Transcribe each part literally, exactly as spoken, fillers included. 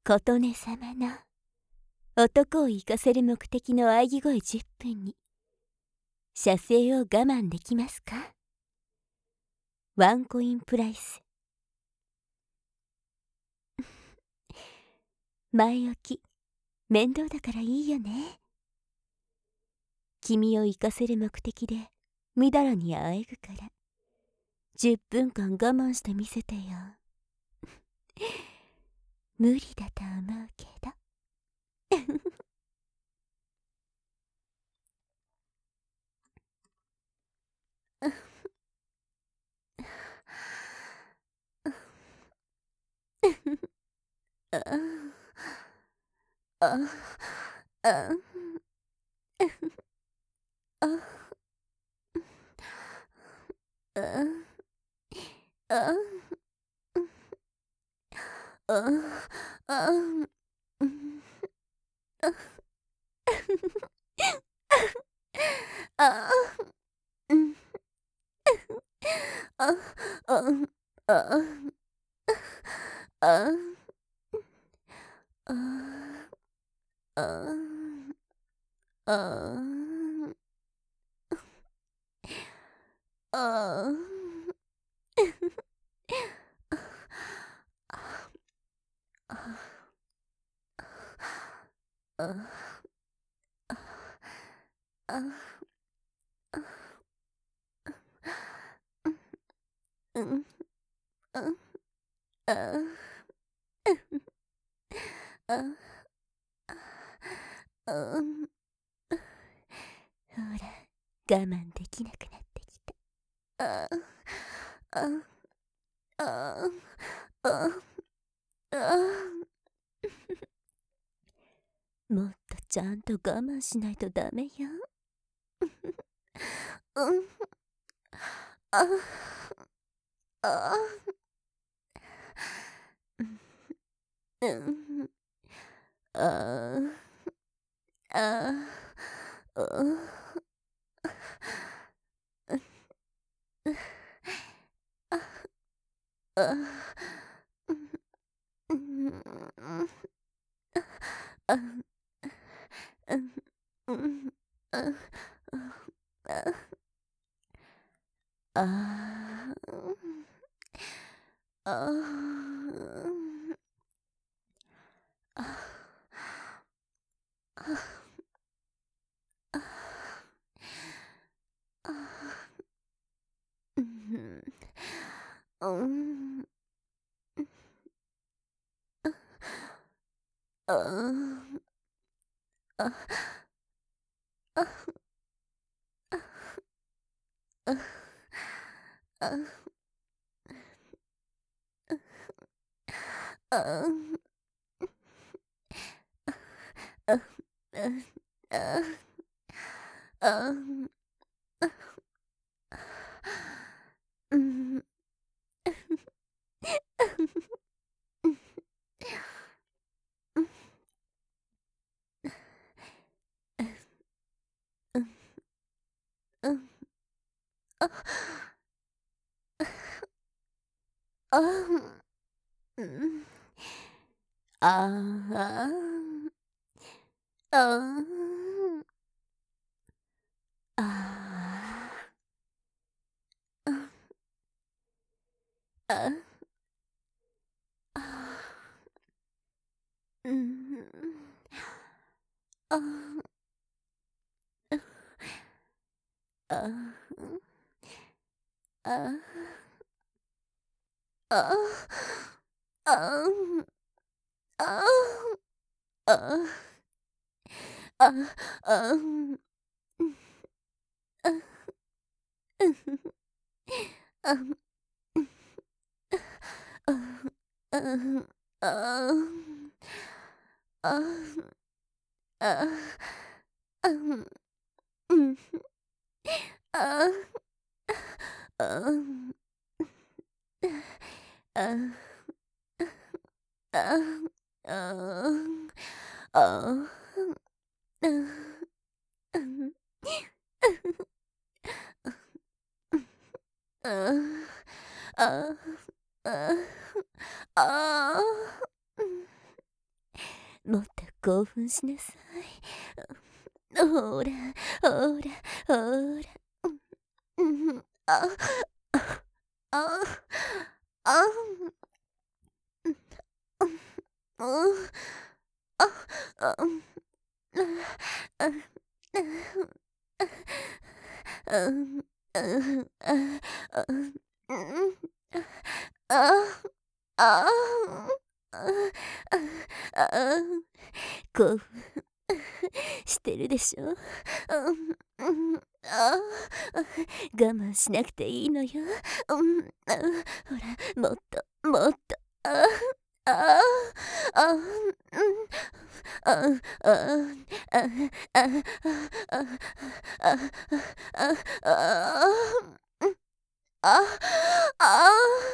琴音様の男を行かせる目的の喘ぎ声じゅっぷんに射精を我慢できますか？ワンコインプライス。前置き面倒だからいいよね。君を行かせる目的でみだらにあえぐからじゅっぷんかん我慢してみせてよ。無理だと思うけど。ほら、我慢できなくなってきた。ああああああもっとちゃんと我慢しないとダメよ。うんああうんあああもっと興奮しなさい。ほらほらほら。うん、うん、ああああうん、うん、ああうん、あうん、うん、ああうん、ああああ興奮してるでしょ。うん、うん、あ我慢しなくていいのよ。うん、ほら、もっともっと。あああうんああああああああああ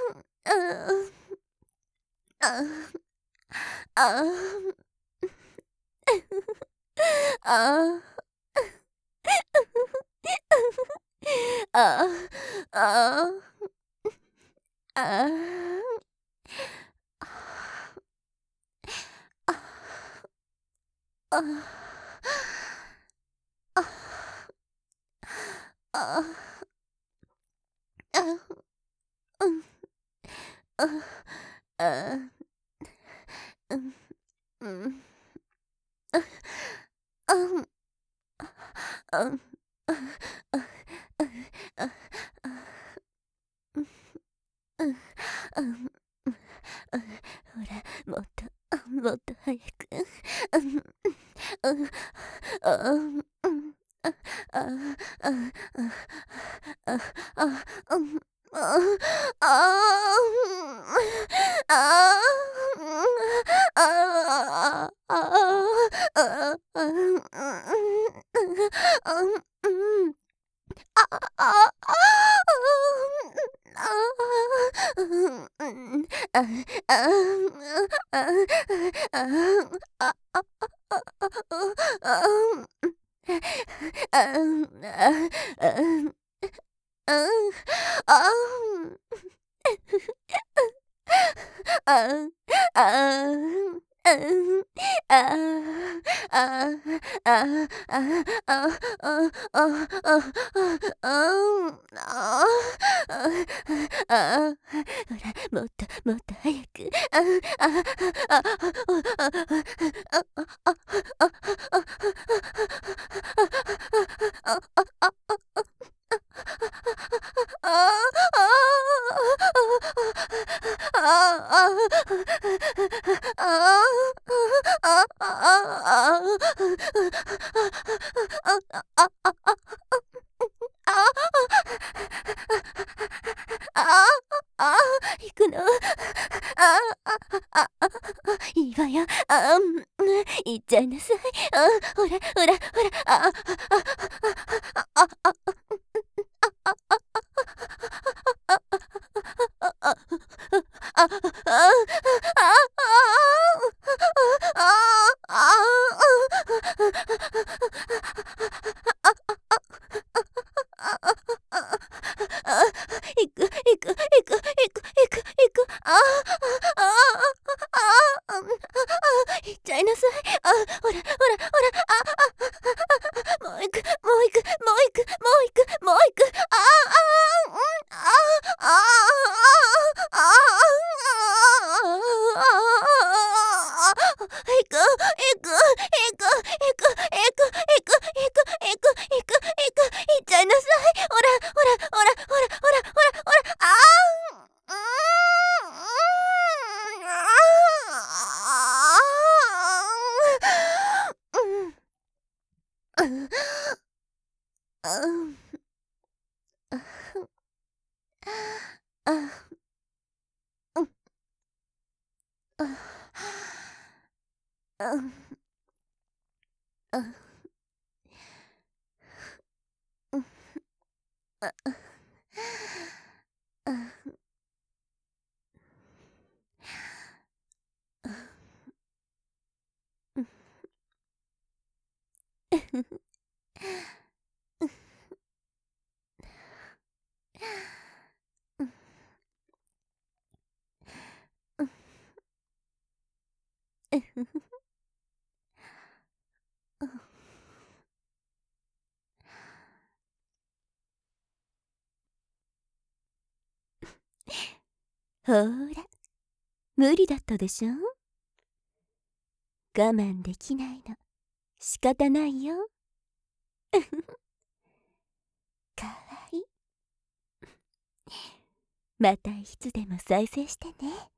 ああああああああうんああうんうんあんあんああうんうんほらもっともっと早く。うんうんあうんあああああうんああああああうんあああうん、うん、あ、あ、あ、あ、あ、あ、あ、あ、あ、あ、あ、あ、うん、ああ、ああ、ああ、ああ、ああ、ああ、ああ、ほら、もっともっと早く。ああ、ああ、ああ、あ行くの。ああ、ああ、いいわよ。あうん、行っちゃいなさい。あほらほらほら。ああ、ああ、ああ、あ、行く行く行く行く行く行く行く。ああ、ああ、あ行っちゃいなさい。あほらほらほら。あもう行くもう行くもう行くもう行くもう行く。ああ、うん、ああ、ああ、ああ、行く行く行く行く行く行く行く行く行く行く行っちゃいなさい。ほらほらほらほらほらほらほら。ああ、うん、うん、うん、うん、あ、うん、あ、うん、あ、うん、あ、あ、うん、うん。 ほーら、無理だったでしょ。我慢できないの仕方ないよ。かわいい。またいつでも再生してね。